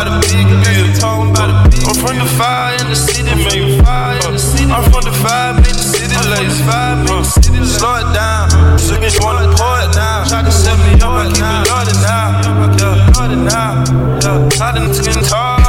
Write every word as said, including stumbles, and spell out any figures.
about a big bill. I'm from the fire in the city, man. I'm from the fire, make the city lazy. Slow it down, so you wanna pour it down. Try to set me up, I keep it loaded now. Yeah, loaded now. Yeah, I done took it hard.